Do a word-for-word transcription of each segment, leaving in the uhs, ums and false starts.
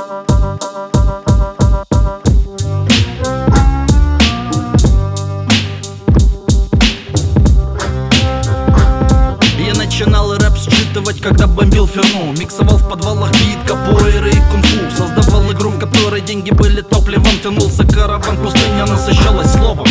Начинал рэп считывать, когда бомбил ферму. Миксовал в подвалах бит, капоэйры и кунг-фу. Создавал игру, в которой деньги были топливом. Тянулся караван, пустыня насыщалась словом.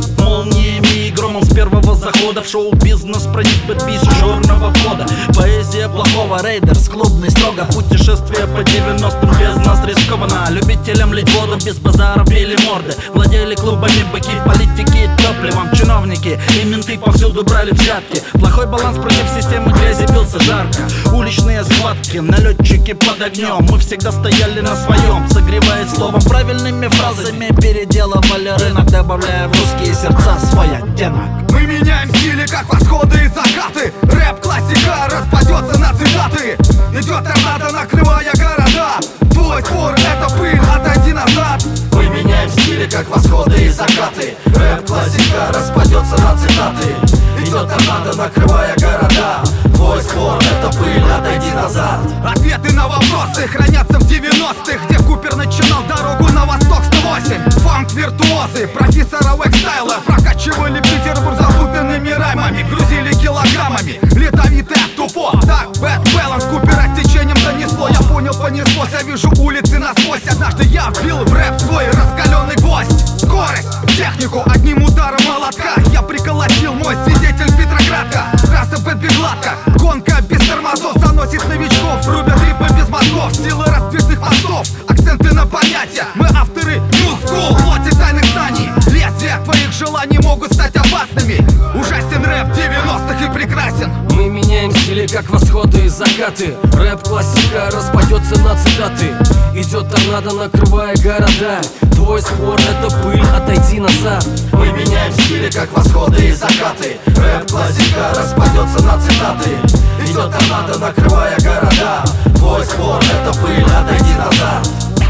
Молниями и громом с первого захода. В шоу-бизнес проник бэтбис черного входа. Поэзия плохого, рейдерс, клубный строго. Путешествие по девяностым без нас рискованно. Любителям лить воду, без базаров били морды. Владели клубами быки, политики топливом. Чиновники и менты повсюду брали взятки. Плохой баланс против системы, грязи бился жарко. Уличные схватки, налетчики под огнем. Мы всегда стояли на своем, согревая словом, правильными фразами переделывали рынок, добавляя в русские сердца свой оттенок. Мы меняем стили, как восходы и закаты. Рэп-классика распадется на цитаты. Идет торнадо, накрывая города. Твой спор — это пыль, отойди назад. Мы меняем стили, как восходы и закаты. Рэп-классика распадется на цитаты. Идет торнадо, накрывая города. Твой спор — это пыль, отойди назад. Ответы на вопросы хранятся в девяностых, где Купер начинал дорогу на восток сто восемь. Фанк-виртуозы профессора Уэкстайла прокачивали Петербург запутанными раймами, грузили килограммами, летовитый от тупо. Так, бэд баланс Купера течением занесло. Я понял, понеслось, я вижу улицы насквозь. Однажды я вбил в рэп свой раскаленный гвоздь. Скорость, технику одним ударом молотка я приколотил, мой свидетель Петроградка. Трасса бэтби гладко, гонка без тормозов заносит новичков, рубят рифмы без мозгов, силы раздвижных мостов, акценты на понятия. Мы авторы New School, плоти тайных знаний. Лезвия твоих желаний могут стать опасными. Ужасен рэп девяностых и прекрасен. Мы меняем стили, как восходы и закаты. Рэп-классика распадется на цитаты. Идет торнадо, накрывая города. Твой спор — это пыль, отойди назад. Мы меняем стили, как восходы и закаты. Рэп-классика распадется на цитаты. Идет торнадо, накрывая города. Твой спор — это пыль, отойди назад.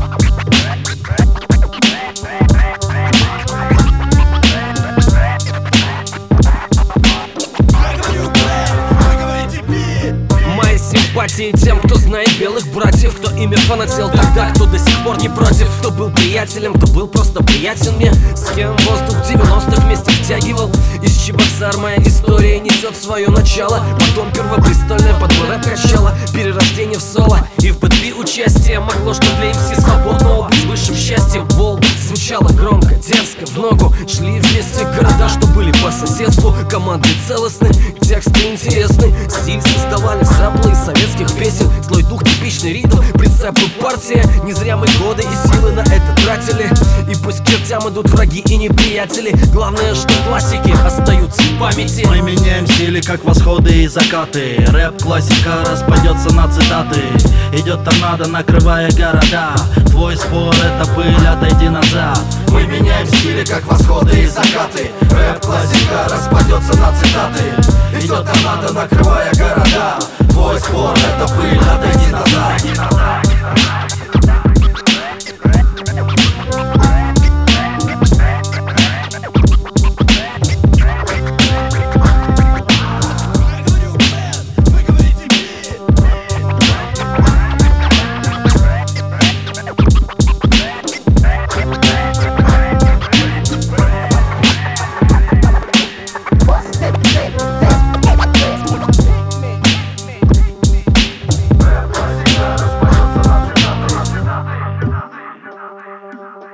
Симпатии тем, кто знает белых братьев, кто ими фанател тогда, кто до сих пор не против, кто был приятелем, кто был просто приятен мне, с кем воздух девяностых вместе втягивал. Из Чебоксар моя история несет свое начало, потом первопрестольная под мой рэп качала, перерождение в соло и в бэтби участие могло, что для эм си свободного быть высшим счастьем. Волга звучала громко, дерзко, в ногу шли вместе города, что были по соседству, команды целостны, тексты интересны, стиль создавали сэмплы из советских песен, злой дух, типичный ритм, прицепы партия. Не зря мы годы и силы на это тратили. И пусть к чертям идут враги и неприятели, главное, что классики остаются в памяти. Мы меняем стили, как восходы и закаты. Рэп-классика распадется на цитаты. Идет торнадо, накрывая города. Твой спор — это пыль, отойди назад. Мы меняем стили, как восходы и закаты. Рэп-классика распадется на цитаты. Идет торнадо, накрывая города. Твой спор — это пыль, отойди назад.